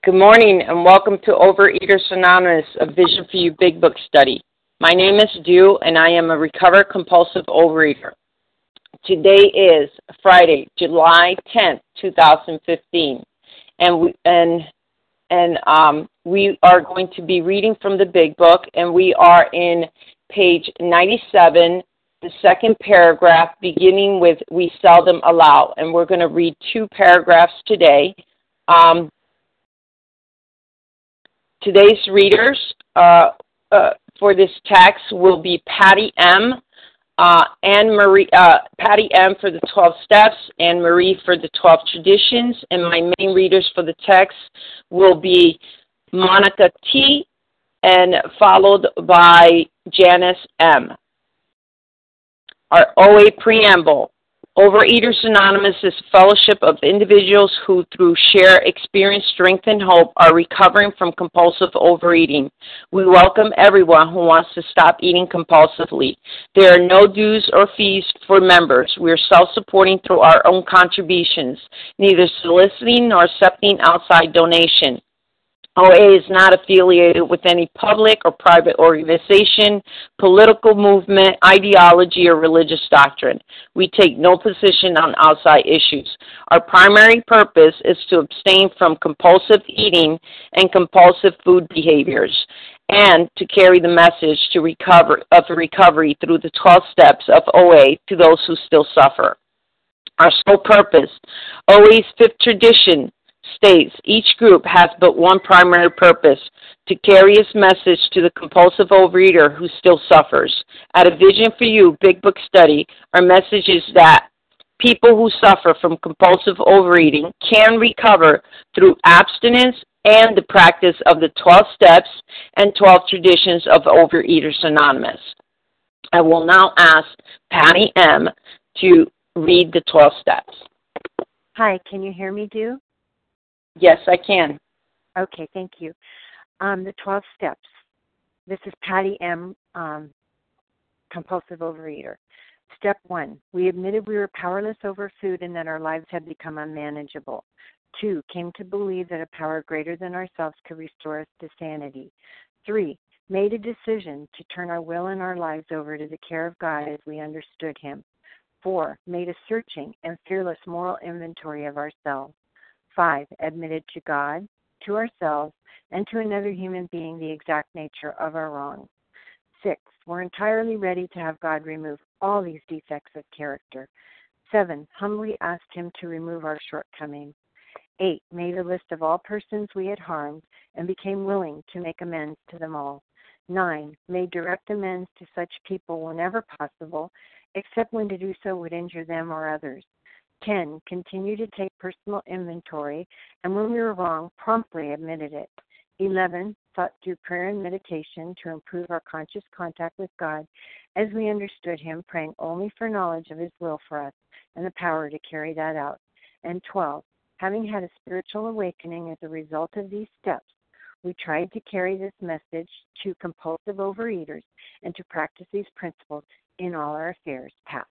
Good morning and welcome to Overeaters Anonymous, a Vision for You Big Book study. My name is Dew and I am a recovered compulsive overeater. Today is Friday, July 10th, 2015, and we are going to be reading from the Big Book, and we are in page 97, the second paragraph, beginning with "We seldom allow," and we're going to read two paragraphs today. Today's readers for this text will be Patty M., Patty M. for the 12 Steps, Anne Marie for the 12 Traditions, and my main readers for the text will be Monica T. and followed by Janice M. Our OA Preamble. Overeaters Anonymous is a fellowship of individuals who, through shared experience, strength, and hope, are recovering from compulsive overeating. We welcome everyone who wants to stop eating compulsively. There are no dues or fees for members. We are self-supporting through our own contributions, neither soliciting nor accepting outside donation. OA is not affiliated with any public or private organization, political movement, ideology, or religious doctrine. We take no position on outside issues. Our primary purpose is to abstain from compulsive eating and compulsive food behaviors, and to carry the message to recovery through the 12 steps of OA to those who still suffer. Our sole purpose, OA's fifth tradition, states each group has but one primary purpose: to carry its message to the compulsive overeater who still suffers. At a Vision for You Big Book study, our message is that people who suffer from compulsive overeating can recover through abstinence and the practice of the 12 steps and 12 traditions of Overeaters Anonymous. I will now ask Patty M. to read the 12 steps. Hi, can you hear me, Dew? Yes, I can. Okay, thank you. The 12 steps. This is Patty M., compulsive overeater. Step 1, we admitted we were powerless over food and that our lives had become unmanageable. 2, came to believe that a power greater than ourselves could restore us to sanity. 3, made a decision to turn our will and our lives over to the care of God as we understood Him. 4, made a searching and fearless moral inventory of ourselves. 5, admitted to God, to ourselves, and to another human being the exact nature of our wrongs. 6, we're entirely ready to have God remove all these defects of character. 7, humbly asked Him to remove our shortcomings. 8, made a list of all persons we had harmed and became willing to make amends to them all. 9, made direct amends to such people whenever possible, except when to do so would injure them or others. 10, continue to take personal inventory, and when we were wrong, promptly admitted it. 11, sought through prayer and meditation to improve our conscious contact with God as we understood Him, praying only for knowledge of His will for us and the power to carry that out. And 12, having had a spiritual awakening as a result of these steps, we tried to carry this message to compulsive overeaters and to practice these principles in all our affairs. Pat.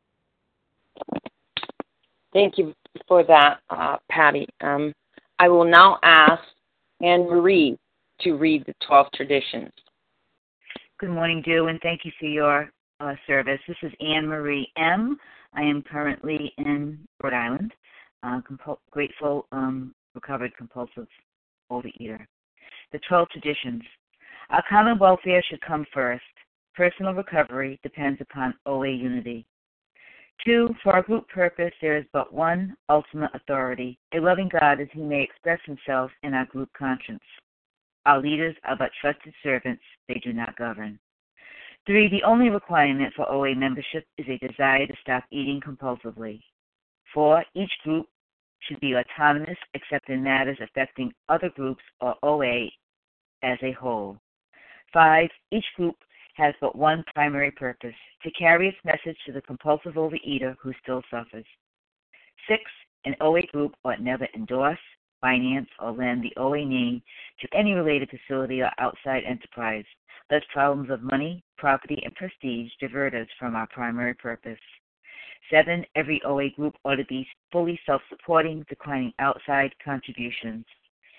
Thank you for that, Patty. I will now ask Anne Marie to read the 12 traditions. Good morning, Dew, and thank you for your service. This is Anne Marie M. I am currently in Rhode Island, grateful, recovered compulsive overeater. The 12 traditions. Our common welfare should come first. Personal recovery depends upon OA unity. 2, for our group purpose, there is but one ultimate authority, a loving God as He may express Himself in our group conscience. Our leaders are but trusted servants, they do not govern. 3, the only requirement for OA membership is a desire to stop eating compulsively. 4, each group should be autonomous except in matters affecting other groups or OA as a whole. 5, each group has but one primary purpose: to carry its message to the compulsive overeater who still suffers. 6, an OA group ought never endorse, finance, or lend the OA name to any related facility or outside enterprise, lest problems of money, property, and prestige divert us from our primary purpose. 7, every OA group ought to be fully self-supporting, declining outside contributions.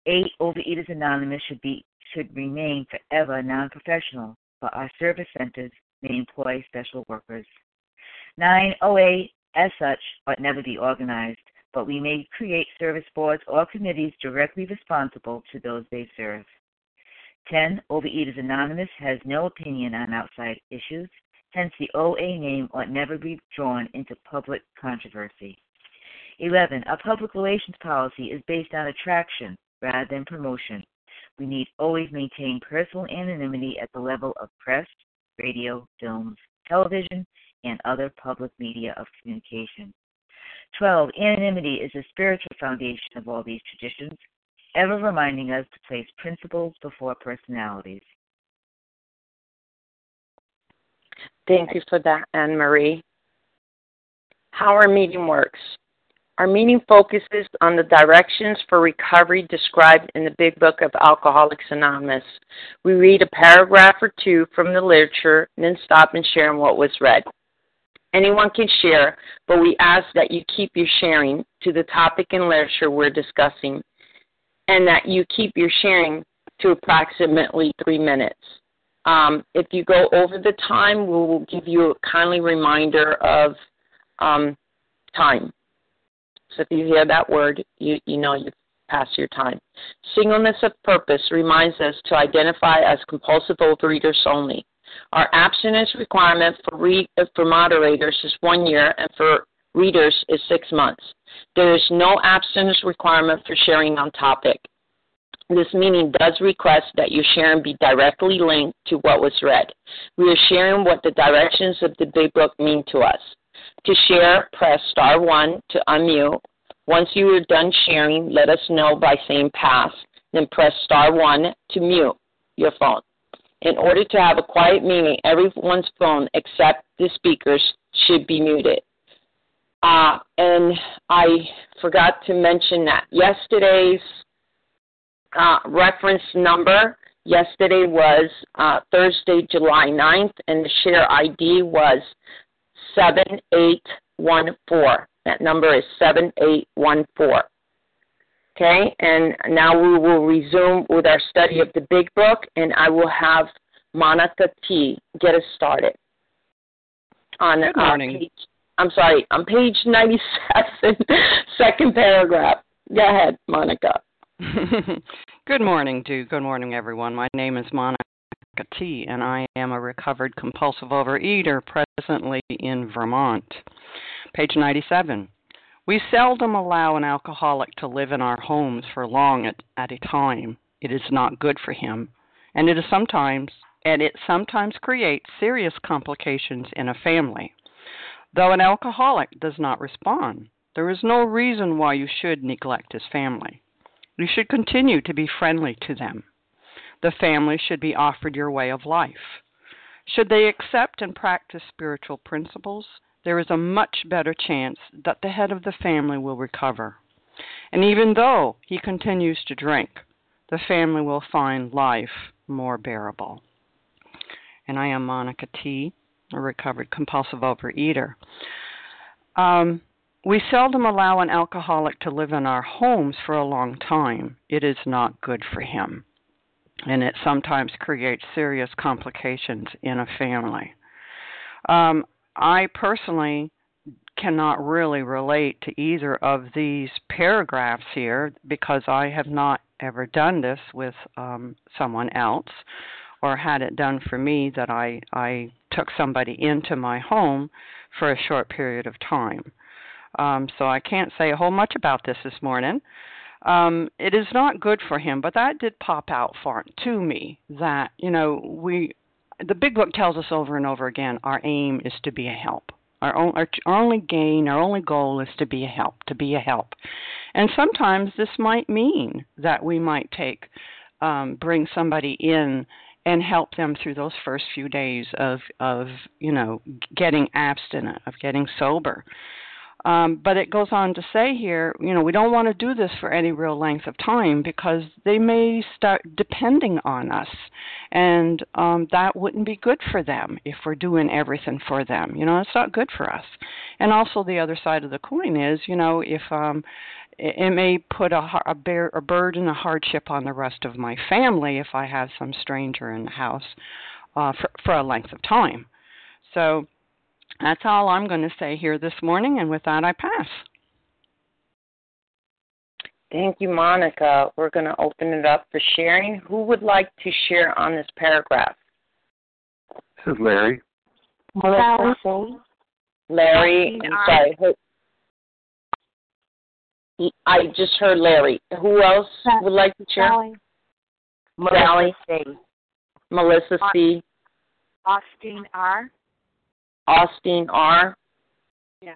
8, Overeaters Anonymous should remain forever non-professional, but our service centers may employ special workers. 9, OA as such ought never be organized, but we may create service boards or committees directly responsible to those they serve. 10, Overeaters Anonymous has no opinion on outside issues, hence the OA name ought never be drawn into public controversy. 11, our public relations policy is based on attraction rather than promotion. We need always maintain personal anonymity at the level of press, radio, films, television, and other public media of communication. 12, anonymity is the spiritual foundation of all these traditions, ever reminding us to place principles before personalities. Thank you for that, Anne Marie. How our meeting works. Our meeting focuses on the directions for recovery described in the Big Book of Alcoholics Anonymous. We read a paragraph or two from the literature, and then stop and share on what was read. Anyone can share, but we ask that you keep your sharing to the topic and literature we're discussing, and that you keep your sharing to approximately 3 minutes. If you go over the time, we will give you a kindly reminder of time. So if you hear that word, you know you've passed your time. Singleness of purpose reminds us to identify as compulsive overeaters only. Our abstinence requirement for moderators is 1 year, and for readers is 6 months. There is no abstinence requirement for sharing on topic. This meeting does request that your sharing be directly linked to what was read. We are sharing what the directions of the Big Book mean to us. To share, press star 1 to unmute. Once you are done sharing, let us know by saying pass, then press star 1 to mute your phone. In order to have a quiet meeting, everyone's phone except the speakers should be muted. And I forgot to mention that yesterday's reference number yesterday was Thursday, July 9th, and the share ID was 7814. That number is 7814. Okay, and now we will resume with our study of the Big Book, and I will have Monica T. get us started. Good morning. On page 97, second paragraph. Go ahead, Monica. Good morning, Duke. Good morning, everyone. My name is Monica T., and I am a recovered compulsive overeater presently in Vermont. Page 97. We seldom allow an alcoholic to live in our homes for long at a time. It is not good for him, and it sometimes creates serious complications in a family. Though an alcoholic does not respond, there is no reason why you should neglect his family. You should continue to be friendly to them. The family should be offered your way of life. Should they accept and practice spiritual principles, there is a much better chance that the head of the family will recover. And even though he continues to drink, the family will find life more bearable. And I am Monica T., a recovered compulsive overeater. We seldom allow an alcoholic to live in our homes for a long time. It is not good for him, and it sometimes creates serious complications in a family. I personally cannot really relate to either of these paragraphs here because I have not ever done this with someone else or had it done for me that I took somebody into my home for a short period of time. So I can't say a whole much about this morning. It is not good for him, but that did pop out to me that, the Big Book tells us over and over again, our aim is to be a help. Our only gain, our only goal is to be a help, And sometimes this might mean that we might bring somebody in and help them through those first few days of getting abstinent, of getting sober. But it goes on to say here, we don't want to do this for any real length of time because they may start depending on us. And that wouldn't be good for them if we're doing everything for them. It's not good for us. And also the other side of the coin is, it may put a burden, a hardship on the rest of my family if I have some stranger in the house for a length of time. So that's all I'm going to say here this morning, and with that, I pass. Thank you, Monica. We're going to open it up for sharing. Who would like to share on this paragraph? This is Larry. Larry, I'm sorry. I just heard Larry. Who else would like to share? Sally. Melissa C. Austin R. Austin R. Yeah.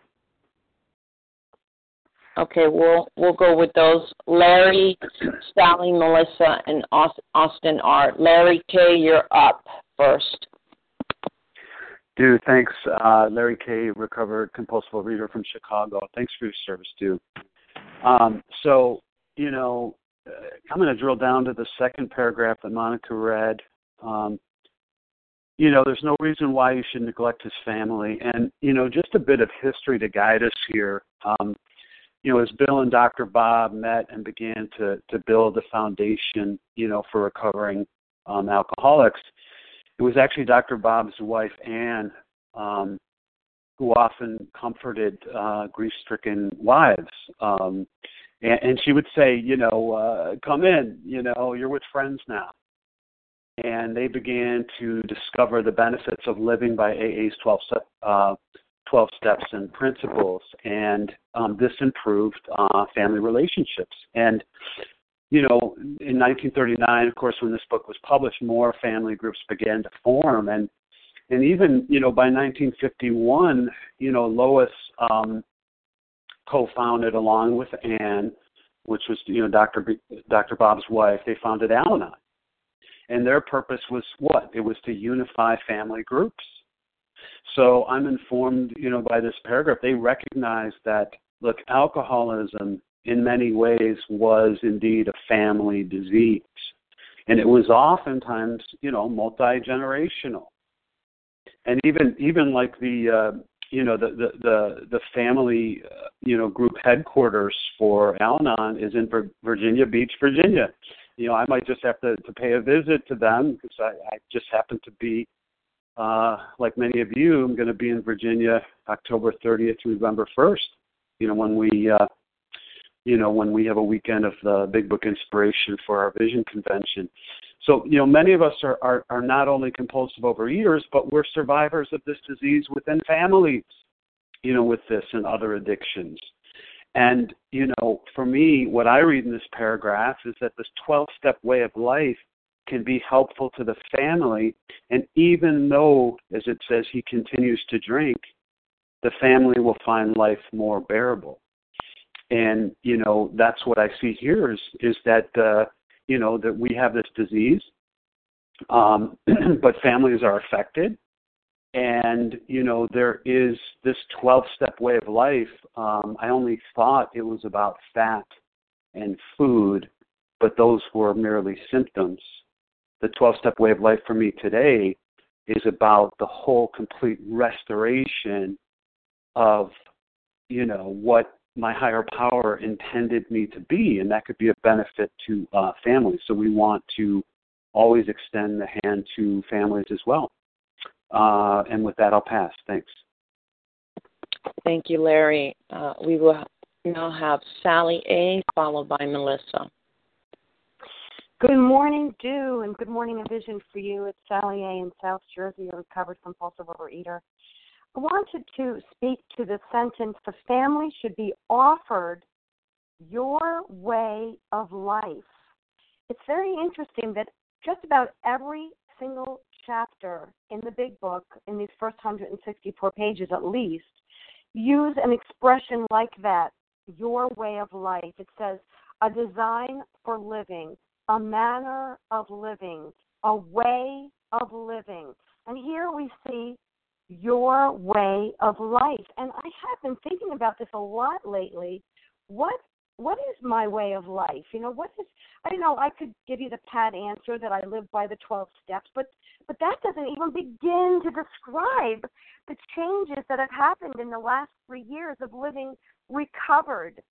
Okay, we'll go with those. Larry, Sally, Melissa, and Austin R. Larry K., you're up first. Dude, thanks. Larry K., recovered compulsive overeater from Chicago. Thanks for your service, dude. So, you know, I'm going to drill down to the second paragraph that Monica read. You know, there's no reason why you should neglect his family. And, you know, just a bit of history to guide us here. You know, as Bill and Dr. Bob met and began to build a foundation, you know, for recovering alcoholics, it was actually Dr. Bob's wife, Ann, who often comforted grief-stricken wives. And she would say, you know, come in, you know, you're with friends now. And they began to discover the benefits of living by AA's 12 steps and principles. And this improved family relationships. And, you know, in 1939, of course, when this book was published, more family groups began to form. And even, you know, by 1951, you know, Lois co-founded, along with Ann, which was, you know, Dr. Bob's wife, they founded Al-Anon. And their purpose was what? It was to unify family groups. So I'm informed, you know, by this paragraph, they recognized that, look, alcoholism in many ways was indeed a family disease. And it was oftentimes, you know, multi-generational. And even like the family, you know, group headquarters for Al-Anon is in Virginia Beach, Virginia. You know, I might just have to pay a visit to them because I just happen to be, like many of you, I'm going to be in Virginia October 30th through November 1st, you know, when we have a weekend of the Big Book Inspiration for our Vision Convention. So, you know, many of us are not only compulsive overeaters, but we're survivors of this disease within families, you know, with this and other addictions. And, you know, for me, what I read in this paragraph is that this 12-step way of life can be helpful to the family. And even though, as it says, he continues to drink, the family will find life more bearable. And, you know, that's what I see here is that, you know, that we have this disease, but families are affected. And, you know, there is this 12-step way of life. I only thought it was about fat and food, but those were merely symptoms. The 12-step way of life for me today is about the whole complete restoration of, you know, what my higher power intended me to be, and that could be a benefit to families. So we want to always extend the hand to families as well. And with that, I'll pass. Thanks. Thank you, Larry. We will now have Sally A., followed by Melissa. Good morning, Dew, and good morning, A Vision for You. It's Sally A. in South Jersey, a recovered compulsive overeater. I wanted to speak to the sentence, the family should be offered your way of life. It's very interesting that just about every single chapter in the big book, in these first 164 pages at least, use an expression like that, your way of life. It says, a design for living, a manner of living, a way of living. And here we see your way of life. And I have been thinking about this a lot lately. What is my way of life? You know, what is, I don't know, I could give you the pat answer that I live by the 12 steps, but that doesn't even begin to describe the changes that have happened in the last 3 years of living recovered.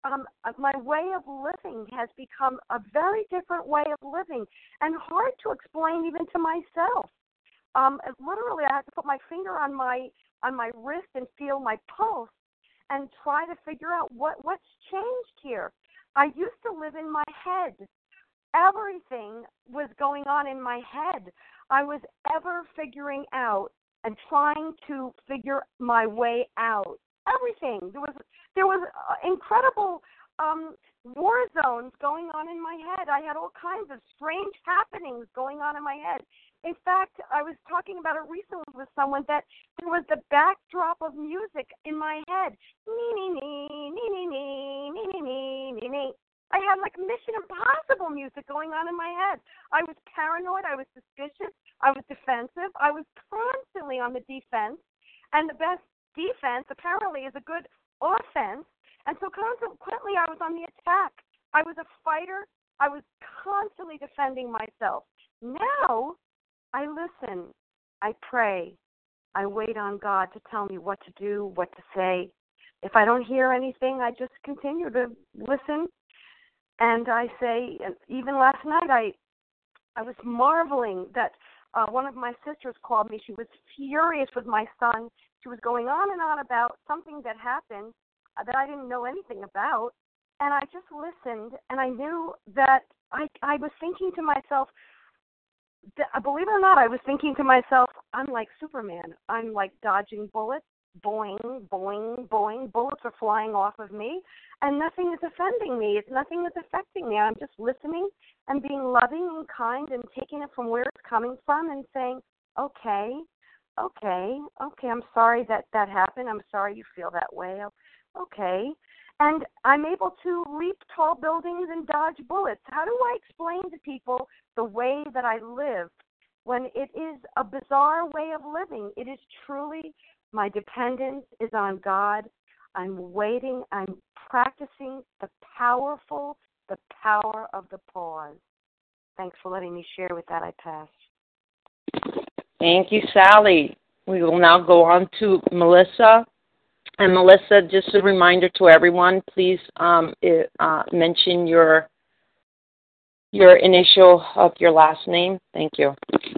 my way of living has become a very different way of living, and hard to explain even to myself. Literally, I have to put my finger on my wrist and feel my pulse, and try to figure out what's changed here. I used to live in my head. Everything was going on in my head. I was ever figuring out and trying to figure my way out. Everything. There was incredible war zones going on in my head. I had all kinds of strange happenings going on in my head. In fact, I was talking about it recently with someone that there was the backdrop of music in my head. Nee, nee, nee, nee, nee, nee, nee, nee, nee, nee, nee. I had like Mission Impossible music going on in my head. I was paranoid. I was suspicious. I was defensive. I was constantly on the defense. And the best defense, apparently, is a good offense. And so consequently, I was on the attack. I was a fighter. I was constantly defending myself. Now, I listen. I pray. I wait on God to tell me what to do, what to say. If I don't hear anything, I just continue to listen. And I say, even last night, I was marveling that one of my sisters called me. She was furious with my son. She was going on and on about something that happened that I didn't know anything about. And I just listened, and I knew that I was thinking to myself, believe it or not, I was thinking to myself, I'm like Superman. I'm like dodging bullets. Boing, boing, boing. Bullets are flying off of me, and nothing is offending me. Nothing is affecting me. I'm just listening and being loving and kind and taking it from where it's coming from and saying, okay, I'm sorry that happened. I'm sorry you feel that way. Okay. And I'm able to leap tall buildings and dodge bullets. How do I explain to people the way that I live when it is a bizarre way of living? It is truly, my dependence is on God. I'm waiting. I'm practicing the power of the pause. Thanks for letting me share. With that, I pass. Thank you, Sally. We will now go on to Melissa. And Melissa, just a reminder to everyone, please mention your initial of your last name. Thank you.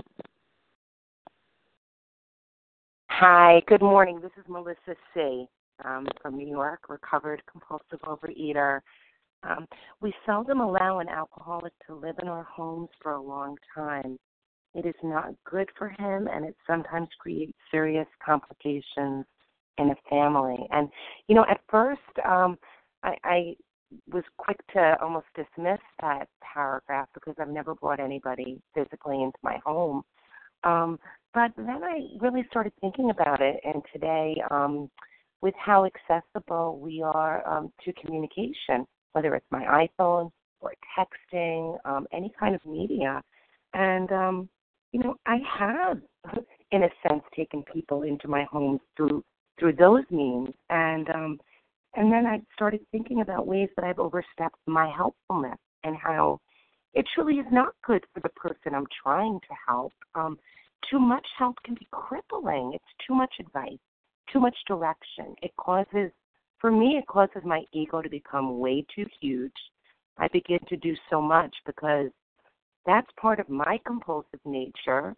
Hi, good morning. This is Melissa C. From New York, recovered compulsive overeater. We seldom allow an alcoholic to live in our homes for a long time. It is not good for him, and it sometimes creates serious complications in a family. And, at first, I was quick to almost dismiss that paragraph because I've never brought anybody physically into my home. But then I really started thinking about it, and today, with how accessible we are to communication, whether it's my iPhone or texting, any kind of media. And, I have, in a sense, taken people into my home through those means. And then I started thinking about ways that I've overstepped my helpfulness and how it truly is not good for the person I'm trying to help. Too much help can be crippling. It's too much advice, too much direction. It causes my ego to become way too huge. I begin to do so much because that's part of my compulsive nature,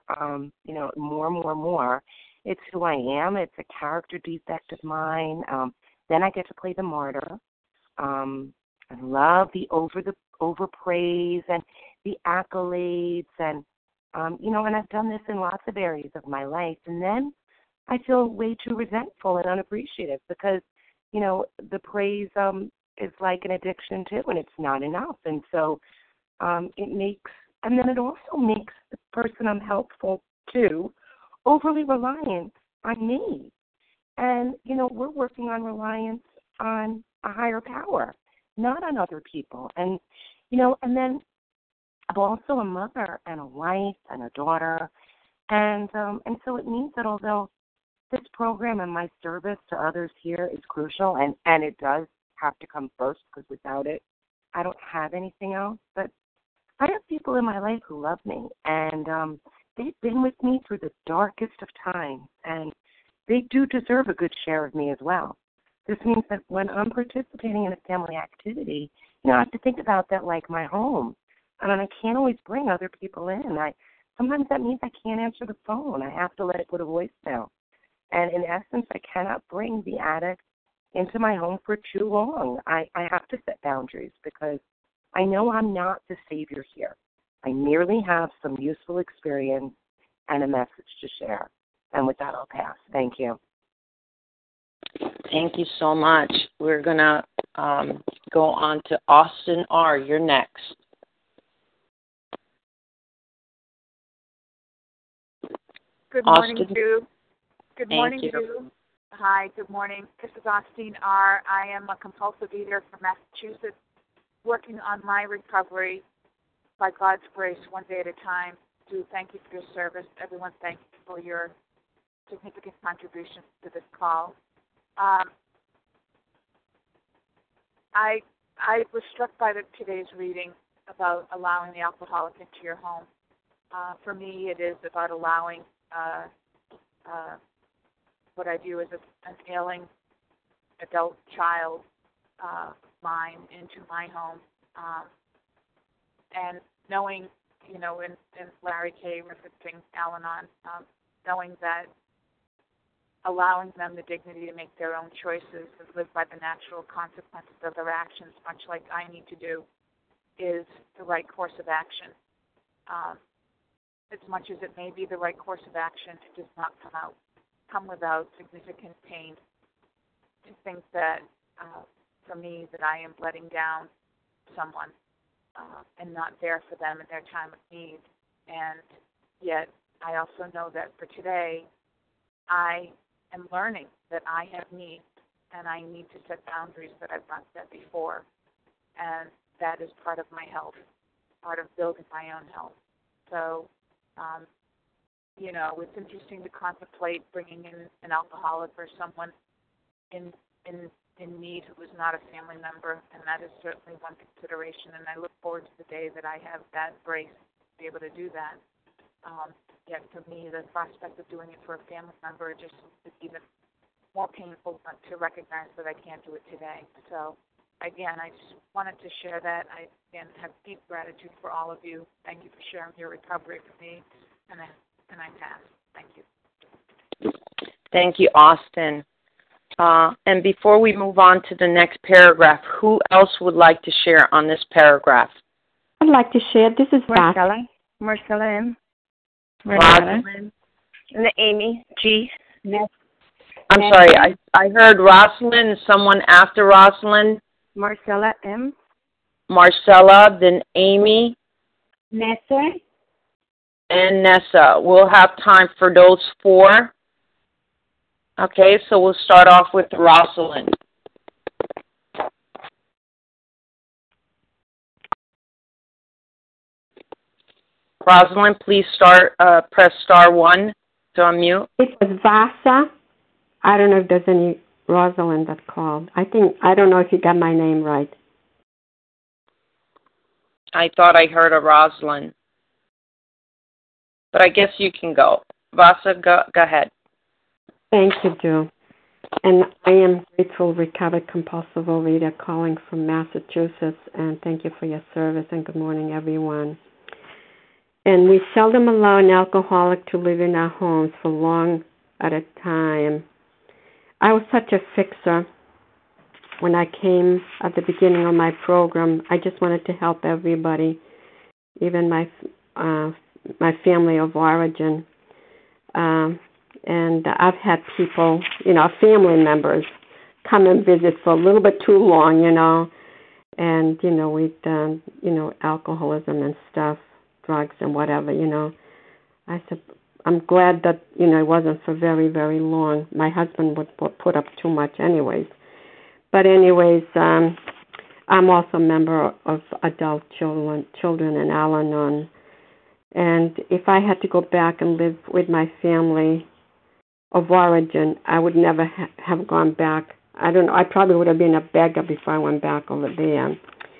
more. It's who I am. It's a character defect of mine. Then I get to play the martyr. I love the overpraise and the accolades and I've done this in lots of areas of my life. And then I feel way too resentful and unappreciative because, the praise is like an addiction too, and it's not enough. And so it also makes the person I'm helpful to overly reliant on me. And, we're working on reliance on a higher power, not on other people. And, and then I'm also a mother and a wife and a daughter. And so it means that although this program and my service to others here is crucial, and it does have to come first because without it, I don't have anything else. But I have people in my life who love me, and they've been with me through the darkest of times, and they do deserve a good share of me as well. This means that when I'm participating in a family activity, I have to think about that like my home. And I can't always bring other people in. Sometimes that means I can't answer the phone. I have to let it go to voicemail. And in essence, I cannot bring the addict into my home for too long. I have to set boundaries because I know I'm not the savior here. I merely have some useful experience and a message to share. And with that, I'll pass. Thank you. Thank you so much. We're going to go on to Austin R. You're next. Good morning, Austin. Sue. Good morning, Thank you. Sue. Hi, good morning. This is Austin R. I am a compulsive eater from Massachusetts, working on my recovery by God's grace, one day at a time. Sue, thank you for your service. Everyone, thank you for your significant contribution to this call. I was struck by today's reading about allowing the alcoholic into your home. For me, it is about allowing what I view as an ailing adult child mine into my home. And knowing, in Larry K. referencing Al-Anon, knowing that allowing them the dignity to make their own choices and live by the natural consequences of their actions, much like I need to do, is the right course of action. As much as it may be the right course of action, it does not come without significant pain. To think that, for me, that I am letting down someone and not there for them in their time of need. And yet, I also know that for today, I am learning that I have needs, and I need to set boundaries that I've not set before. And that is part of my health, part of building my own health. So, it's interesting to contemplate bringing in an alcoholic or someone in need who is not a family member, and that is certainly one consideration. And I look forward to the day that I have that grace to be able to do that. Yet for me, the prospect of doing it for a family member just is even more painful to recognize that I can't do it today. So, again, I just wanted to share that. I, again, have deep gratitude for all of you. Thank you for sharing your recovery with me, and I pass. Thank you. Thank you, Austin. And before we move on to the next paragraph, who else would like to share on this paragraph? I'd like to share. This is Marcella. Marcella M. Rosalind. And Amy G. I'm sorry, I heard Rosalind, someone after Rosalind. Marcella M. Marcella, then Amy. Nessa. And Nessa. We'll have time for those four. Okay, so we'll start off with Rosalind. Rosalind, please press star 1 to unmute. It was Vasa. I don't know if there's any Rosalind that called. I don't know if you got my name right. I thought I heard a Rosalind. But I guess you can go. Vasa, go ahead. Thank you, Joe. And I am grateful, recovered compulsive overeater calling from Massachusetts, and thank you for your service, and good morning, everyone. And we seldom allow an alcoholic to live in our homes for long at a time. I was such a fixer when I came at the beginning of my program. I just wanted to help everybody, even my family of origin. And I've had people, family members, come and visit for a little bit too long, and, we've done, alcoholism and stuff, drugs and whatever, I said, I'm glad that, it wasn't for very, very long. My husband would put up too much anyways. But anyways, I'm also a member of adult children in Al-Anon. And if I had to go back and live with my family of origin, I would never have gone back. I don't know. I probably would have been a beggar before I went back over there.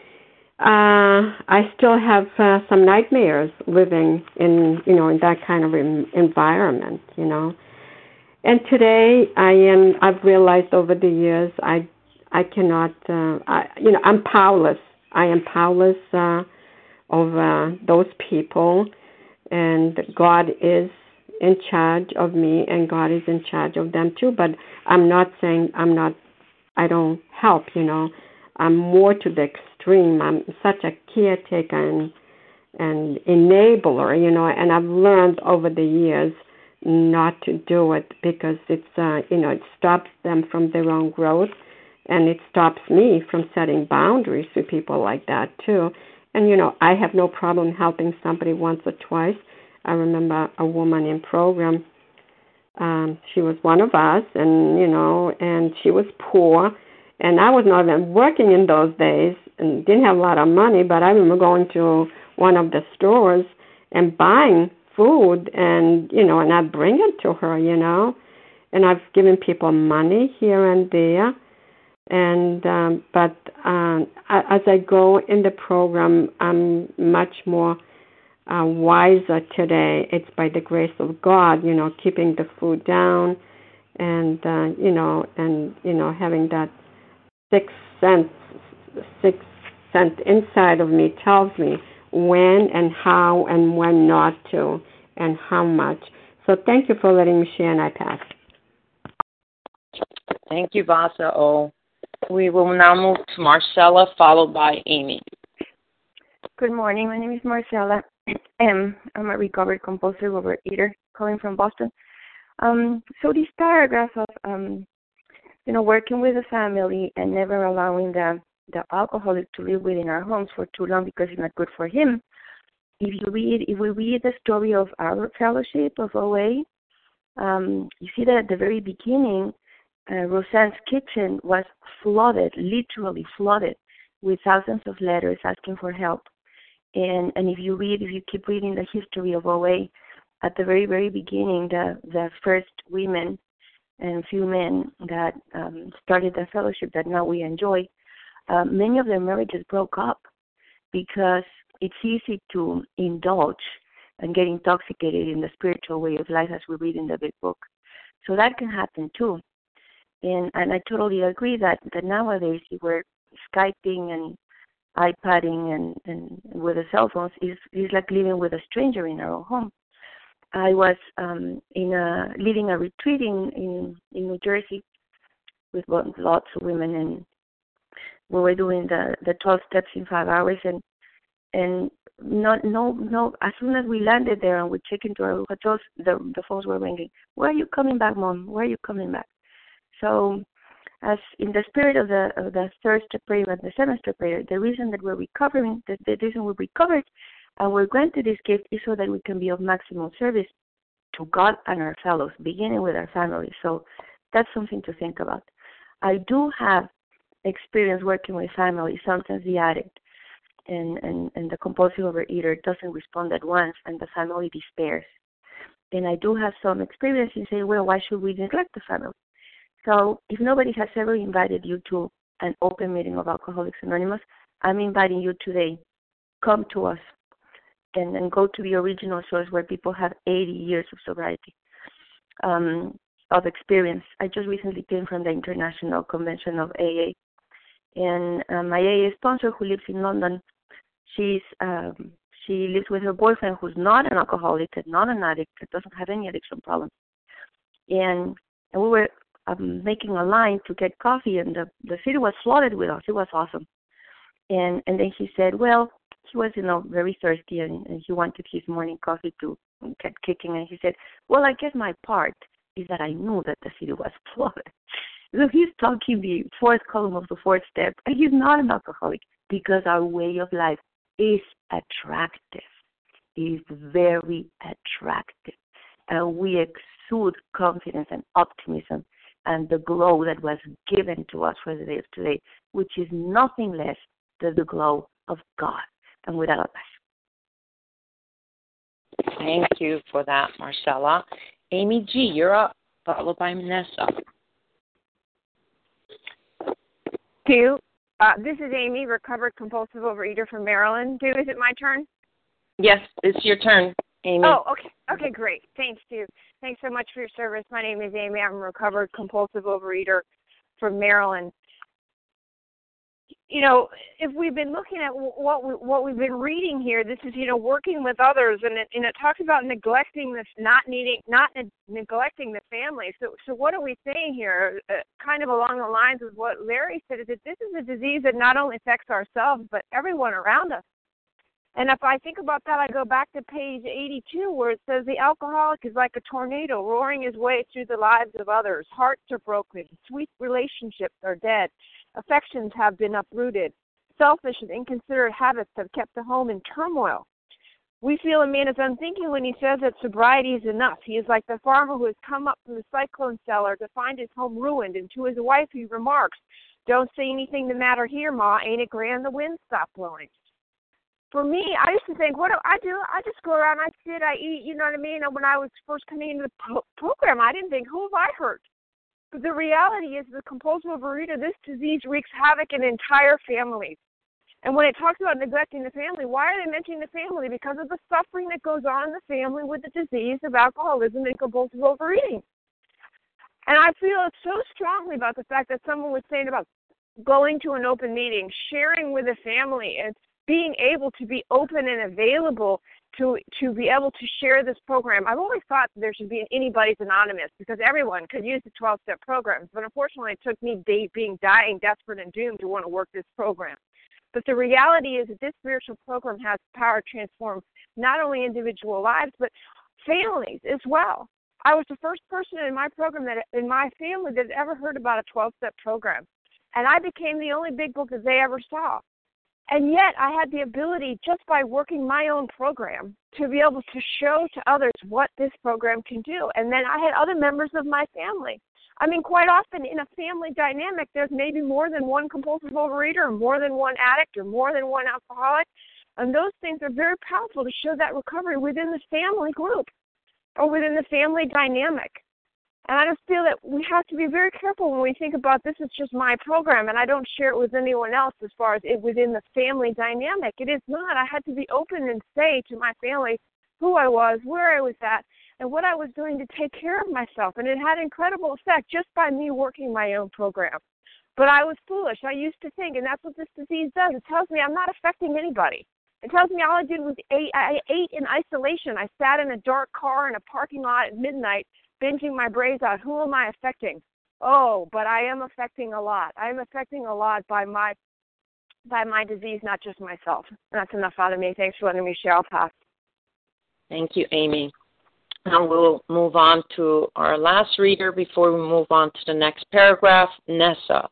I still have some nightmares living in, in that kind of environment, And today I've realized over the years I cannot, I'm powerless. I am powerless over those people, and God is in charge of me, and God is in charge of them too. But I'm not saying I don't help, I'm more to the extreme. I'm such a caretaker and enabler, and I've learned over the years not to do it because it's, it stops them from their own growth, and it stops me from setting boundaries with people like that too. And, I have no problem helping somebody once or twice. I remember a woman in program, she was one of us, and, and she was poor, and I was not even working in those days and didn't have a lot of money, but I remember going to one of the stores and buying food and, and I bring it to her, and I've given people money here and there. And but as I go in the program, I'm much more wiser today. It's by the grace of God, keeping the food down, and having that sixth sense inside of me tells me when and how and when not to, and how much. So thank you for letting me share, and I pass. Thank you, Vasa O. We will now move to Marcella, followed by Amy. Good morning. My name is Marcella M. I'm a recovered compulsive overeater calling from Boston. So this paragraph of, working with the family and never allowing the alcoholic to live within our homes for too long because it's not good for him. If we read the story of our fellowship of OA, you see that at the very beginning, Roseanne's kitchen was flooded, literally flooded, with thousands of letters asking for help. And if you keep reading the history of OA, at the very, very beginning, the first women and few men that started the fellowship that now we enjoy, many of their marriages broke up because it's easy to indulge and get intoxicated in the spiritual way of life as we read in the big book. So that can happen too. And I totally agree that nowadays we're Skyping and iPadding and with the cell phones is like living with a stranger in our own home. I was leading a retreat in New Jersey with lots of women, and we were doing the 12 steps in 5 hours, and no. As soon as we landed there and we checked into our hotels, the phones were ringing. Where are you coming back, Mom? Where are you coming back? So, as in the spirit of the third step prayer and the seventh step prayer, the reason that we're recovering, the reason we recovered and we're granted this gift is so that we can be of maximum service to God and our fellows, beginning with our family. So that's something to think about. I do have experience working with families. Sometimes the addict and the compulsive overeater doesn't respond at once, and the family despairs. And I do have some experience in saying, well, why should we neglect the family? So if nobody has ever invited you to an open meeting of Alcoholics Anonymous, I'm inviting you today. Come to us and go to the original source where people have 80 years of sobriety, of experience. I just recently came from the International Convention of AA. And my AA sponsor, who lives in London, she lives with her boyfriend, who's not an alcoholic and not an addict, that doesn't have any addiction problems. And we were making a line to get coffee, and the city was flooded with us. It was awesome. And then he said, well, he was, very thirsty, and he wanted his morning coffee to get kicking. And he said, well, I guess my part is that I knew that the city was flooded. So he's talking the fourth column of the fourth step, and he's not an alcoholic because our way of life is attractive. It is very attractive. And we exude confidence and optimism and the glow that was given to us for the day of today, which is nothing less than the glow of God. And with that, I'll pass. Thank you for that, Marcella. Amy G., you're up, followed by Vanessa. Q, this is Amy, recovered compulsive overeater from Maryland. Q, is it my turn? Yes, it's your turn. Amy. Oh, okay. Okay, great. Thanks, Stu. Thanks so much for your service. My name is Amy. I'm a recovered compulsive overeater from Maryland. You know, if we've been looking at what we've been reading here, this is, you know, working with others, and it talks about neglecting this, not neglecting the family. So what are we saying here? Kind of along the lines of what Larry said, is that this is a disease that not only affects ourselves but everyone around us. And if I think about that, I go back to page 82 where it says the alcoholic is like a tornado roaring his way through the lives of others. Hearts are broken. Sweet relationships are dead. Affections have been uprooted. Selfish and inconsiderate habits have kept the home in turmoil. We feel a man is unthinking when he says that sobriety is enough. He is like the farmer who has come up from the cyclone cellar to find his home ruined, and to his wife he remarks, "Don't say anything the matter here, Ma. Ain't it grand the wind stopped blowing?" For me, I used to think, what do? I just go around, I sit, I eat, you know what I mean? And when I was first coming into the program, I didn't think, who have I hurt? But the reality is the compulsive overeater, this disease wreaks havoc in entire families. And when it talks about neglecting the family, why are they mentioning the family? Because of the suffering that goes on in the family with the disease of alcoholism and compulsive overeating. And I feel so strongly about the fact that someone was saying about going to an open meeting, sharing with the family, and being able to be open and available to be able to share this program. I've always thought there should be an Anybody's Anonymous because everyone could use the 12-step programs, but unfortunately it took me dying, desperate, and doomed to want to work this program. But the reality is that this spiritual program has the power to transform not only individual lives, but families as well. I was the first person in my program, in my family, that ever heard about a 12-step program. And I became the only big book that they ever saw. And yet I had the ability, just by working my own program, to be able to show to others what this program can do. And then I had other members of my family. I mean, quite often in a family dynamic, there's maybe more than one compulsive overeater, or more than one addict, or more than one alcoholic. And those things are very powerful to show that recovery within the family group or within the family dynamic. And I just feel that we have to be very careful when we think about this is just my program and I don't share it with anyone else as far as it within the family dynamic. It is not. I had to be open and say to my family who I was, where I was at, and what I was doing to take care of myself. And it had incredible effect just by me working my own program. But I was foolish. I used to think, and that's what this disease does. It tells me I'm not affecting anybody. It tells me all I did was I ate in isolation. I sat in a dark car in a parking lot at midnight, binging my brains out. Who am I affecting? Oh, but I am affecting a lot. I am affecting a lot by my disease, not just myself. That's enough out of me. Thanks for letting me share. I'll pass. Thank you, Amy. Now we'll move on to our last reader before we move on to the next paragraph, Nessa.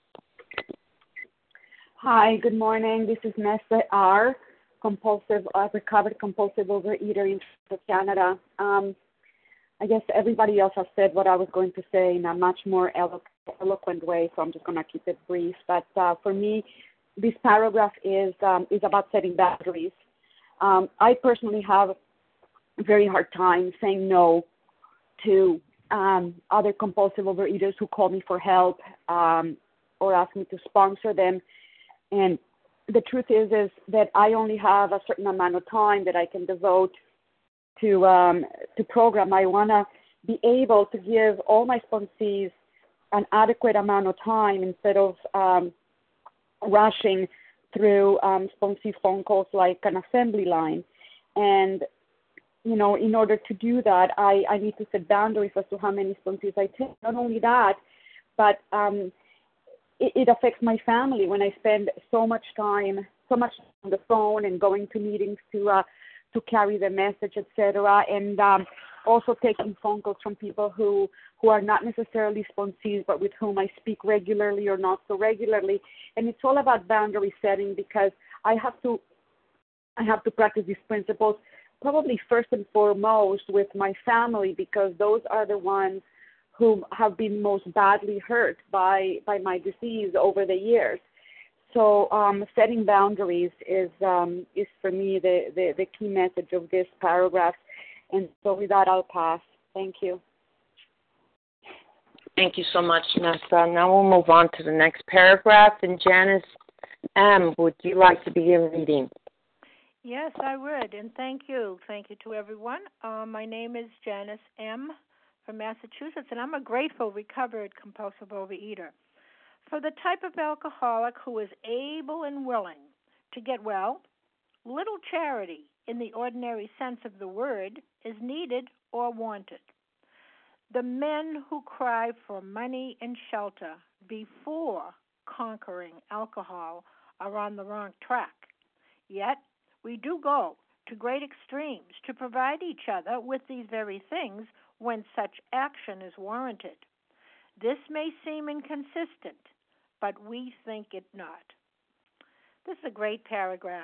Hi, good morning. This is Nessa R., recovered compulsive overeater in Canada. I guess everybody else has said what I was going to say in a much more eloquent way, so I'm just going to keep it brief. But for me, this paragraph is about setting boundaries. I personally have a very hard time saying no to other compulsive overeaters who call me for help or ask me to sponsor them. And the truth is that I only have a certain amount of time that I can devote to program. I want to be able to give all my sponsees an adequate amount of time instead of rushing through sponsee phone calls like an assembly line. And, you know, in order to do that, I need to set boundaries as to how many sponsees I take. Not only that, but it affects my family when I spend so much time on the phone and going to meetings to carry the message, etc., and also taking phone calls from people who are not necessarily sponsees, but with whom I speak regularly or not so regularly. And it's all about boundary setting because I have to practice these principles probably first and foremost with my family, because those are the ones who have been most badly hurt by my disease over the years. So setting boundaries is for me the key message of this paragraph. And so with that, I'll pass. Thank you. Thank you so much, Nessa. Now we'll move on to the next paragraph. And Janice M., would you like to begin reading? Yes, I would, and thank you. Thank you to everyone. My name is Janice M. from Massachusetts, and I'm a grateful, recovered, compulsive overeater. For the type of alcoholic who is able and willing to get well, little charity in the ordinary sense of the word is needed or wanted. The men who cry for money and shelter before conquering alcohol are on the wrong track. Yet, we do go to great extremes to provide each other with these very things when such action is warranted. This may seem inconsistent, but we think it not. This is a great paragraph,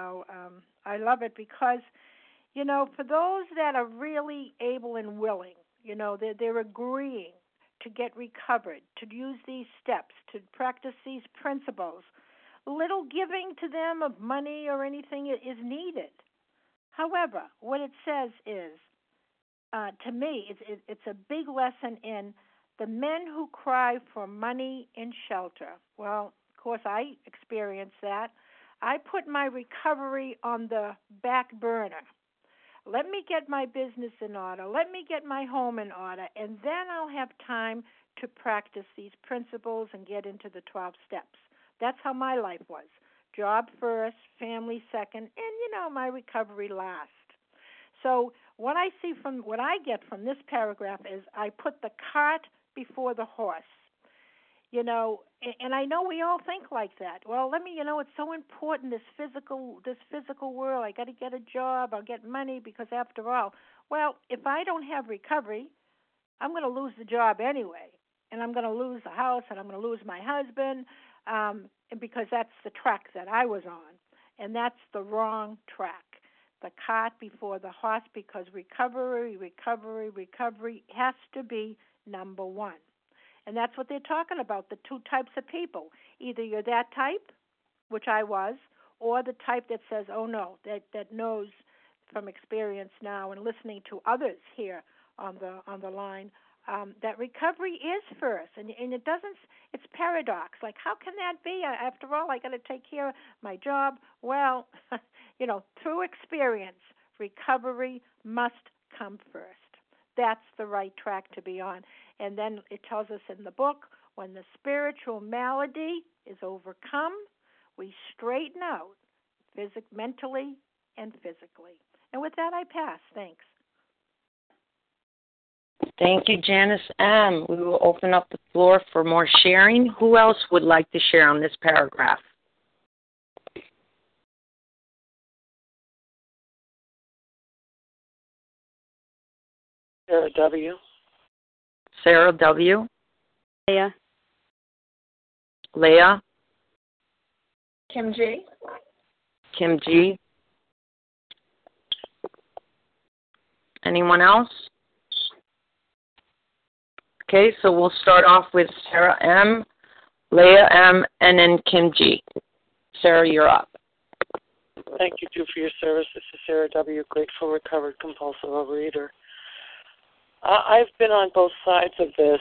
I love it because, for those that are really able and willing, they're agreeing to get recovered, to use these steps, to practice these principles. Little giving to them of money or anything is needed. However, what it says is, to me, it's a big lesson in the men who cry for money and shelter. Well, of course, I experienced that. I put my recovery on the back burner. Let me get my business in order. Let me get my home in order, and then I'll have time to practice these principles and get into the 12 steps. That's how my life was. Job first, family second, and, my recovery last. So what I get from this paragraph is I put the cart before the horse. And I know we all think like that. Well, it's so important, this physical world. I got to get a job. I'll get money because after all, well, if I don't have recovery, I'm going to lose the job anyway. And I'm going to lose the house, and I'm going to lose my husband, because that's the track that I was on. And that's the wrong track. The cart before the horse, because recovery has to be number one. And that's what they're talking about, the two types of people. Either you're that type, which I was, or the type that says, oh no, that knows from experience now and listening to others here on the line, that recovery is first. And it's paradox. Like, how can that be? After all, I got to take care of my job. Well, through experience, recovery must come first. That's the right track to be on. And then it tells us in the book, when the spiritual malady is overcome, we straighten out mentally and physically. And with that, I pass. Thanks. Thank you, Janice M. We will open up the floor for more sharing. Who else would like to share on this paragraph? Sarah W. Sarah W. Leah. Leah. Kim G. Kim G. Anyone else? Okay, so we'll start off with Sarah M., Leah M., and then Kim G. Sarah, you're up. Thank you, Drew, for your service. This is Sarah W., grateful, recovered, compulsive overeater. I've been on both sides of this.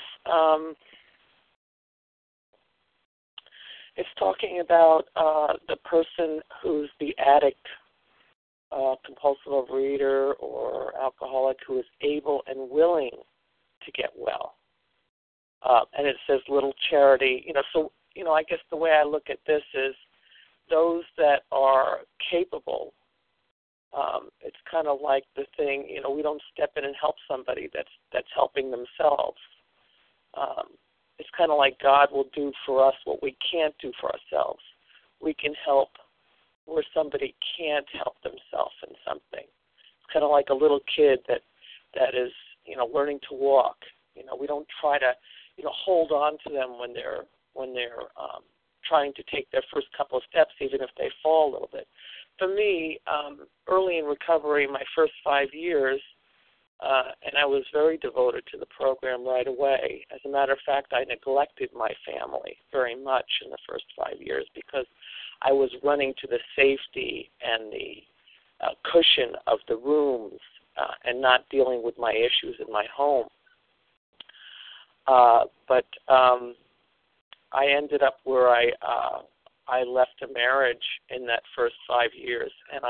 It's talking about the person who's the addict, compulsive overeater, or alcoholic who is able and willing to get well. And it says little charity. I guess the way I look at this is those that are capable. It's kind of like the thing, we don't step in and help somebody that's helping themselves. It's kind of like God will do for us what we can't do for ourselves. We can help where somebody can't help themselves in something. It's kind of like a little kid that is, learning to walk. We don't try to, hold on to them when they're trying to take their first couple of steps, even if they fall a little bit. For me, early in recovery, my first 5 years, and I was very devoted to the program right away. As a matter of fact, I neglected my family very much in the first 5 years because I was running to the safety and the cushion of the rooms and not dealing with my issues in my home. But I ended up where I I left a marriage in that first 5 years, and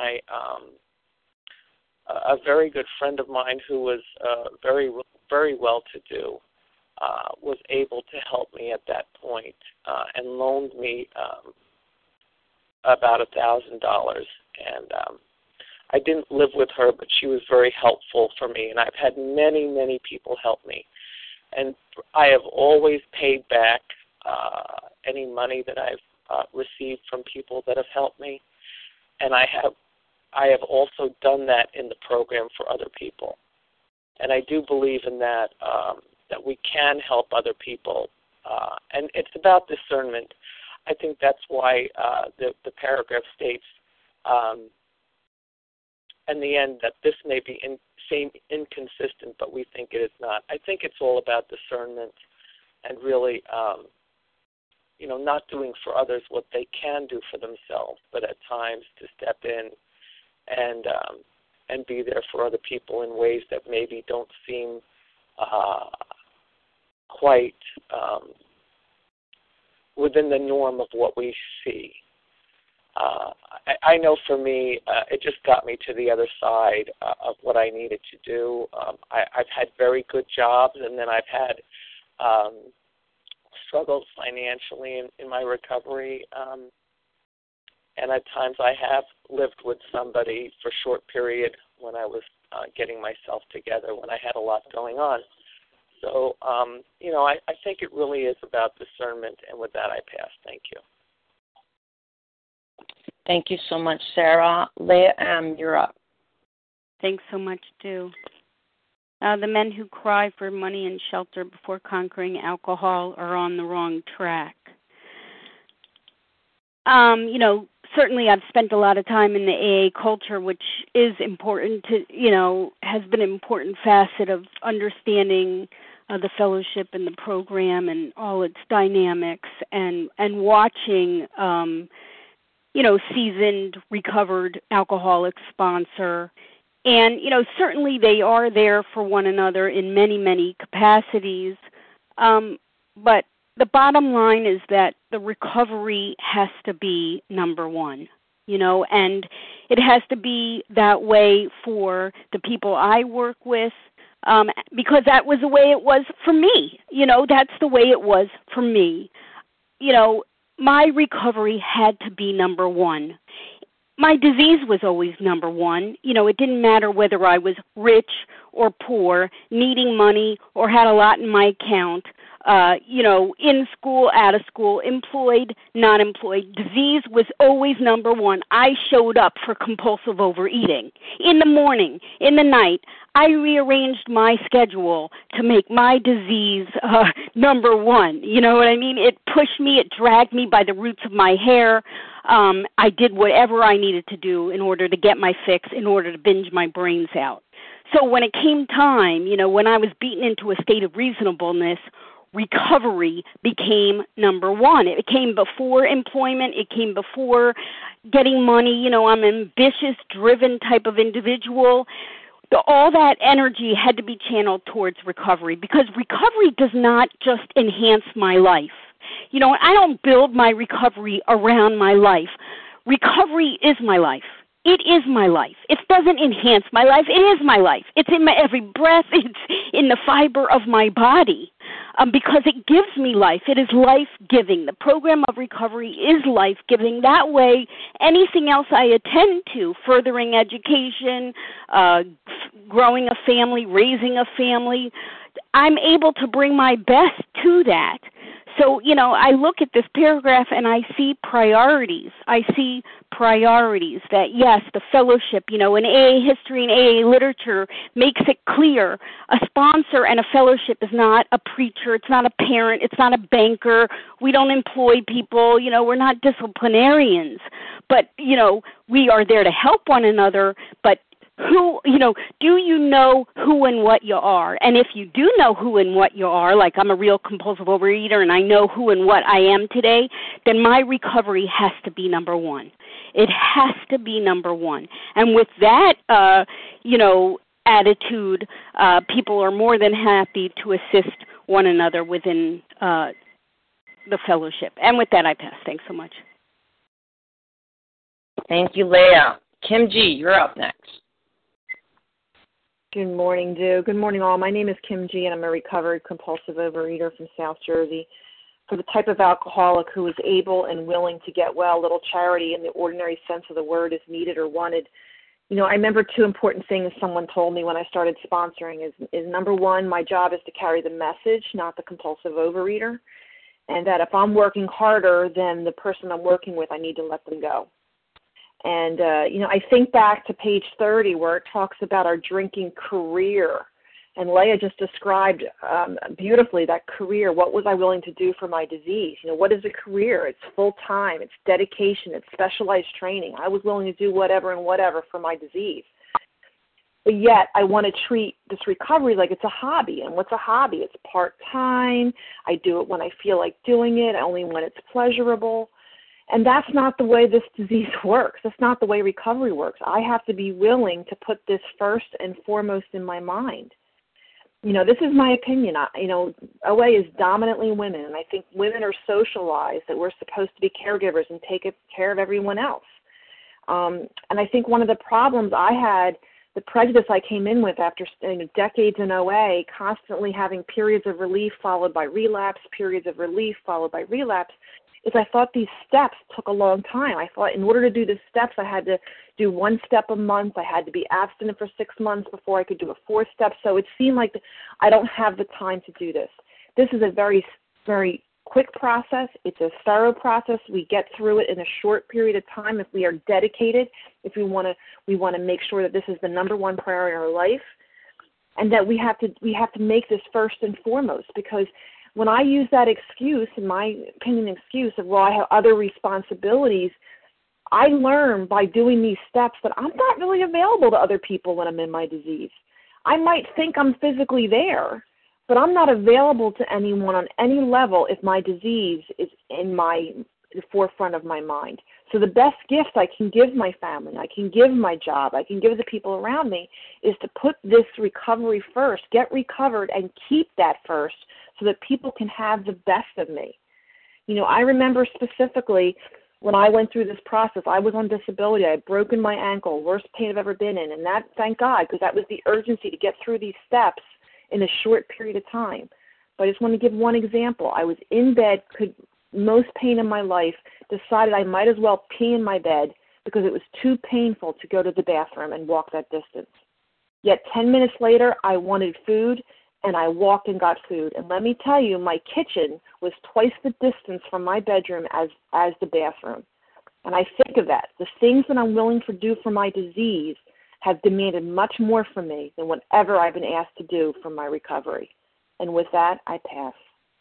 a very good friend of mine who was very, very well-to-do was able to help me at that point and loaned me about $1,000. And I didn't live with her, but she was very helpful for me. And I've had many, many people help me. And I have always paid back any money that I've received from people that have helped me. And I have also done that in the program for other people. And I do believe in that, that we can help other people. And it's about discernment. I think that's why the paragraph states, in the end, that this may be inconsistent, but we think it is not. I think it's all about discernment and really, not doing for others what they can do for themselves, but at times to step in and be there for other people in ways that maybe don't seem quite within the norm of what we see. I know for me, it just got me to the other side of what I needed to do. I've had very good jobs, and then I've had struggles financially in my recovery. And at times I have lived with somebody for a short period when I was getting myself together, when I had a lot going on. So, I think it really is about discernment, and with that I pass. Thank you. Thank you so much, Sarah. Leah M., you're up. Thanks so much, too. The men who cry for money and shelter before conquering alcohol are on the wrong track. Certainly I've spent a lot of time in the AA culture, which is important to, has been an important facet of understanding the fellowship and the program and all its dynamics, and watching, seasoned, recovered alcoholics sponsor. And, certainly they are there for one another in many, many capacities. But the bottom line is that the recovery has to be number one, and it has to be that way for the people I work with, because that was the way it was for me. That's the way it was for me. My recovery had to be number one. My disease was always number one. It didn't matter whether I was rich or poor, needing money or had a lot in my account, in school, out of school, employed, not employed. Disease was always number one. I showed up for compulsive overeating. In the morning, in the night, I rearranged my schedule to make my disease number one. You know what I mean? It pushed me, it dragged me by the roots of my hair. I did whatever I needed to do in order to get my fix, in order to binge my brains out. So when it came time, when I was beaten into a state of reasonableness, recovery became number one. It came before employment. It came before getting money. I'm an ambitious, driven type of individual. All that energy had to be channeled towards recovery, because recovery does not just enhance my life. I don't build my recovery around my life. Recovery is my life. It is my life. It doesn't enhance my life. It is my life. It's in my every breath. It's in the fiber of my body, because it gives me life. It is life-giving. The program of recovery is life-giving. That way, anything else I attend to, furthering education, growing a family, raising a family, I'm able to bring my best to that. So, I look at this paragraph and I see priorities. I see priorities that, yes, the fellowship, in AA history and AA literature makes it clear a sponsor and a fellowship is not a preacher, it's not a parent, it's not a banker. We don't employ people, we're not disciplinarians. But, we are there to help one another, but do you know who and what you are? And if you do know who and what you are, like I'm a real compulsive overeater and I know who and what I am today, then my recovery has to be number one. It has to be number one. And with that, attitude, people are more than happy to assist one another within the fellowship. And with that, I pass. Thanks so much. Thank you, Leah. Kim G., you're up next. Good morning, Dew. Good morning, all. My name is Kim G., and I'm a recovered compulsive overeater from South Jersey. For the type of alcoholic who is able and willing to get well, little charity in the ordinary sense of the word is needed or wanted. You know, I remember two important things someone told me when I started sponsoring is number one, my job is to carry the message, not the compulsive overeater, and that if I'm working harder than the person I'm working with, I need to let them go. And, you know, I think back to page 30 where it talks about our drinking career. And Leah just described beautifully that career. What was I willing to do for my disease? You know, what is a career? It's full-time. It's dedication. It's specialized training. I was willing to do whatever and whatever for my disease. But yet I want to treat this recovery like it's a hobby. And what's a hobby? It's part-time. I do it when I feel like doing it, only when it's pleasurable. And that's not the way this disease works. That's not the way recovery works. I have to be willing to put this first and foremost in my mind. You know, this is my opinion. You know, OA is dominantly women, and I think women are socialized that we're supposed to be caregivers and take care of everyone else. And I think one of the problems I had, the prejudice I came in with after decades in OA, constantly having periods of relief followed by relapse, periods of relief followed by relapse, is I thought these steps took a long time. I thought in order to do the steps, I had to do one step a month. I had to be abstinent for 6 months before I could do a fourth step. So it seemed like I don't have the time to do this. This is a very, very quick process. It's a thorough process. We get through it in a short period of time if we are dedicated, if we want to make sure that this is the number one priority in our life, and that we have to make this first and foremost, because when I use that excuse, in my opinion, excuse of, well, I have other responsibilities, I learn by doing these steps that I'm not really available to other people when I'm in my disease. I might think I'm physically there, but I'm not available to anyone on any level if my disease is in the forefront of my mind. So the best gift I can give my family, I can give my job, I can give the people around me is to put this recovery first, get recovered and keep that first so that people can have the best of me. You know, I remember specifically when I went through this process, I was on disability. I had broken my ankle, worst pain I've ever been in. And that, thank God, because that was the urgency to get through these steps in a short period of time. But I just want to give one example. I was in bed, most pain in my life, decided I might as well pee in my bed because it was too painful to go to the bathroom and walk that distance. Yet 10 minutes later, I wanted food, and I walked and got food. And let me tell you, my kitchen was twice the distance from my bedroom as the bathroom. And I think of that. The things that I'm willing to do for my disease have demanded much more from me than whatever I've been asked to do for my recovery. And with that, I pass.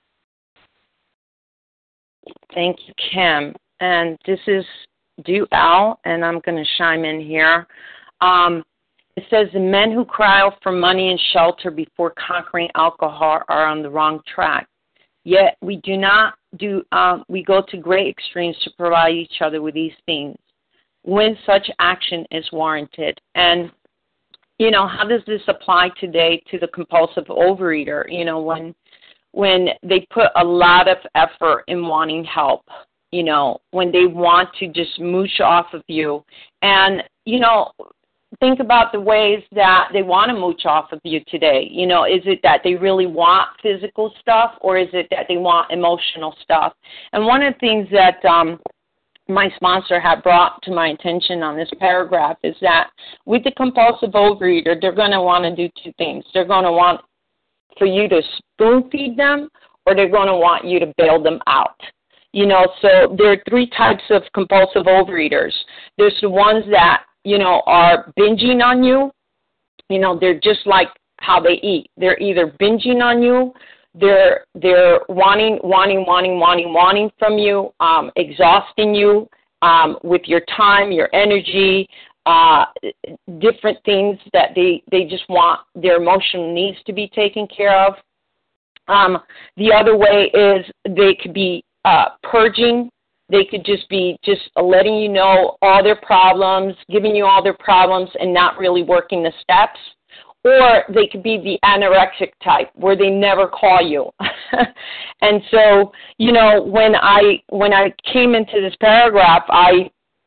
Thank you, Kim. And this is Dew Al, and I'm going to chime in here. It says the men who cry out for money and shelter before conquering alcohol are on the wrong track. Yet we do not we go to great extremes to provide each other with these things when such action is warranted. And, you know, how does this apply today to the compulsive overeater? You know, when they put a lot of effort in wanting help, you know, when they want to just mooch off of you. And, you know, think about the ways that they want to mooch off of you today. You know, is it that they really want physical stuff, or is it that they want emotional stuff? And one of the things that my sponsor had brought to my attention on this paragraph is that with the compulsive overeater, they're going to want to do two things. They're going to want for you to spoon feed them, or they're going to want you to bail them out. You know, so there are three types of compulsive overeaters. There's the ones that, you know, are binging on you. You know, they're just like how they eat. They're either binging on you, they're wanting from you, exhausting you with your time, your energy, different things that they just want their emotional needs to be taken care of. The other way is they could be purging. They could just be letting you know all their problems, giving you all their problems, and not really working the steps. Or they could be the anorexic type, where they never call you. And so, you know, when I came into this paragraph, I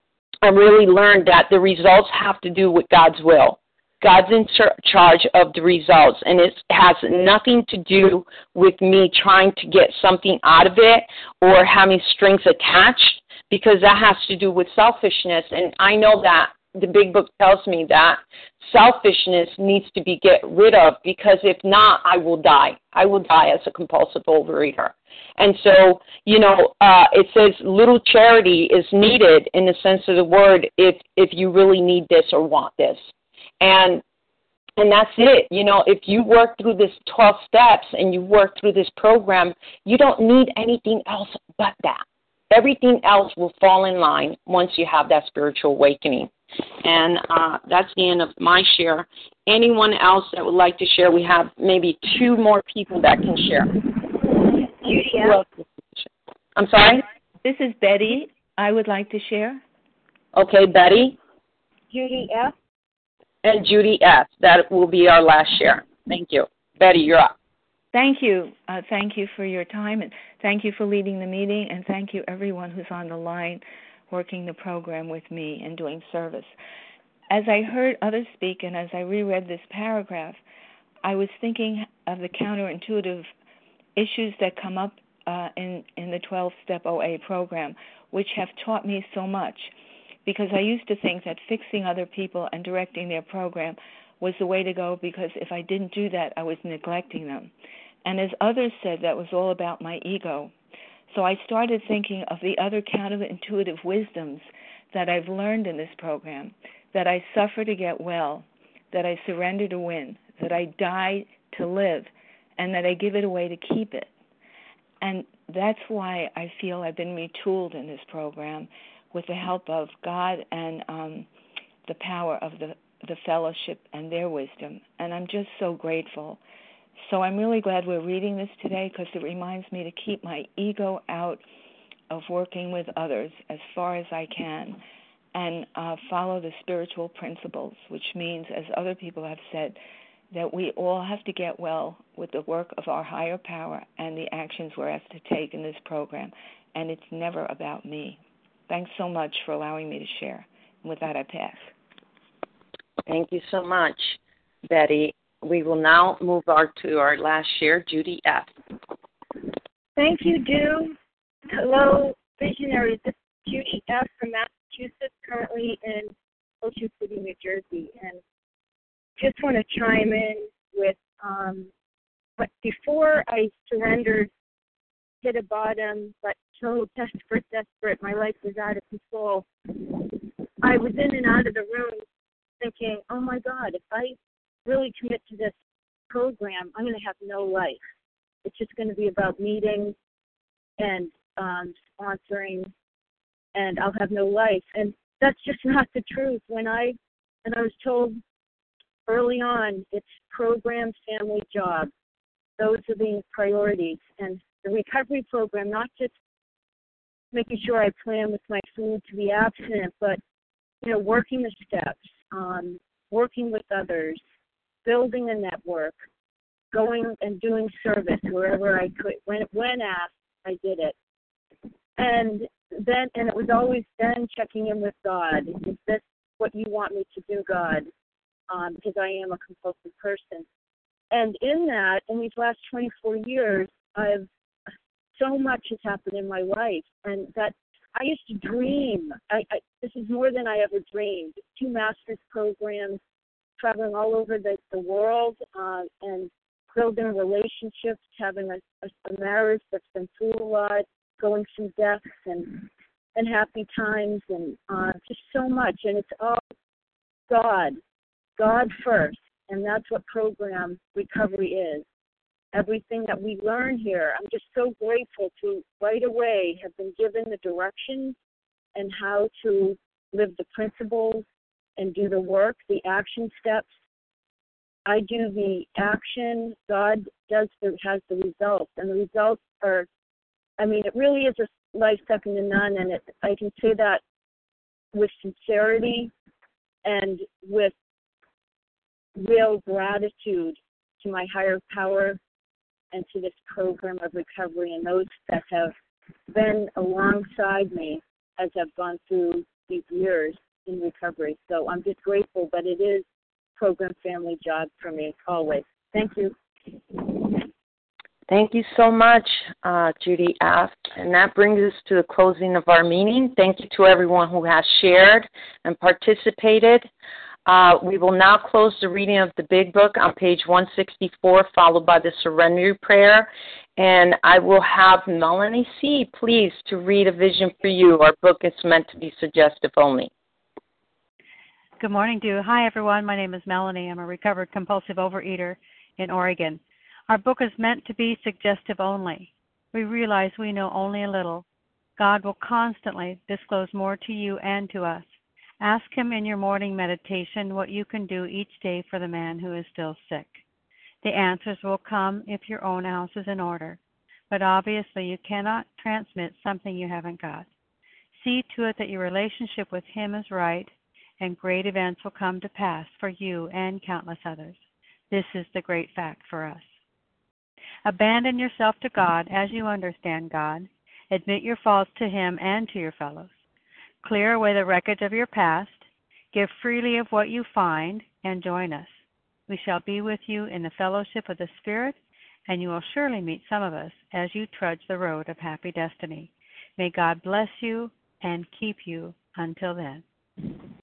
I really learned that the results have to do with God's will. God's in charge of the results, and it has nothing to do with me trying to get something out of it or having strings attached, because that has to do with selfishness. And I know that the Big Book tells me that selfishness needs to be get rid of, because if not, I will die. I will die as a compulsive overeater. And so, it says little charity is needed in the sense of the word if you really need this or want this. And that's it. If you work through this 12 steps and you work through this program, you don't need anything else but that. Everything else will fall in line once you have that spiritual awakening. And that's the end of my share. Anyone else that would like to share? We have maybe 2 more people that can share. Judy F. I'm sorry? This is Betty. I would like to share. Okay, Betty. Judy F. And Judy F. That will be our last share. Thank you. Betty, you're up. Thank you. Thank you for your time, and thank you for leading the meeting, and thank you everyone who's on the line working the program with me and doing service. As I heard others speak and as I reread this paragraph, I was thinking of the counterintuitive issues that come up in the 12-step OA program, which have taught me so much, because I used to think that fixing other people and directing their program was the way to go, because if I didn't do that, I was neglecting them. And as others said, that was all about my ego. So I started thinking of the other counterintuitive wisdoms that I've learned in this program, that I suffer to get well, that I surrender to win, that I die to live, and that I give it away to keep it. And that's why I feel I've been retooled in this program with the help of God and the power of the fellowship and their wisdom. And I'm just so grateful. So I'm really glad we're reading this today, because it reminds me to keep my ego out of working with others as far as I can, and follow the spiritual principles, which means, as other people have said, that we all have to get well with the work of our higher power and the actions we're asked to take in this program. And it's never about me. Thanks so much for allowing me to share. And with that, I pass. Thank you so much, Betty. We will now move to our last share, Judy F. Thank you, Dew. Hello, visionaries. This is Judy F. from Massachusetts, currently in Ocean City, New Jersey. And just want to chime in with, but before I surrendered, hit a bottom, but so desperate, my life was out of control. I was in and out of the room thinking, oh my God, if I really commit to this program, I'm going to have no life. It's just going to be about meetings and sponsoring, and I'll have no life. And that's just not the truth. And I was told early on, it's program, family, job. Those are the priorities. And the recovery program, not just making sure I plan with my food to be abstinent, but, working the steps, working with others, building a network, going and doing service wherever I could. When asked, I did it. And it was always then checking in with God. Is this what you want me to do, God? Because I am a compulsive person. And in that, in these last 24 years, so much has happened in my life, and that I used to dream. This is more than I ever dreamed. 2 master's programs, traveling all over the world, and building relationships, having a marriage that's been through a lot, going through deaths and happy times, and just so much. And it's all God first, and that's what program recovery is. Everything that we learn here, I'm just so grateful to right away have been given the directions and how to live the principles and do the work, the action steps. I do the action, God has the results, and the results are, it really is a life second to none, and I can say that with sincerity and with real gratitude to my higher power and to this program of recovery and those that have been alongside me as I've gone through these years in recovery. So I'm just grateful, but it is program family job for me always. Thank you. Thank you so much, Judy F. And that brings us to the closing of our meeting. Thank you to everyone who has shared and participated. We will now close the reading of the Big Book on page 164, followed by the Serenity Prayer. And I will have Melanie C., please, to read A Vision for You. Our book is meant to be suggestive only. Good morning, Dew. Hi, everyone. My name is Melanie. I'm a recovered compulsive overeater in Oregon. Our book is meant to be suggestive only. We realize we know only a little. God will constantly disclose more to you and to us. Ask Him in your morning meditation what you can do each day for the man who is still sick. The answers will come if your own house is in order, but obviously you cannot transmit something you haven't got. See to it that your relationship with Him is right, and great events will come to pass for you and countless others. This is the great fact for us. Abandon yourself to God as you understand God. Admit your faults to Him and to your fellows. Clear away the wreckage of your past. Give freely of what you find, and join us. We shall be with you in the fellowship of the Spirit, and you will surely meet some of us as you trudge the road of happy destiny. May God bless you and keep you until then.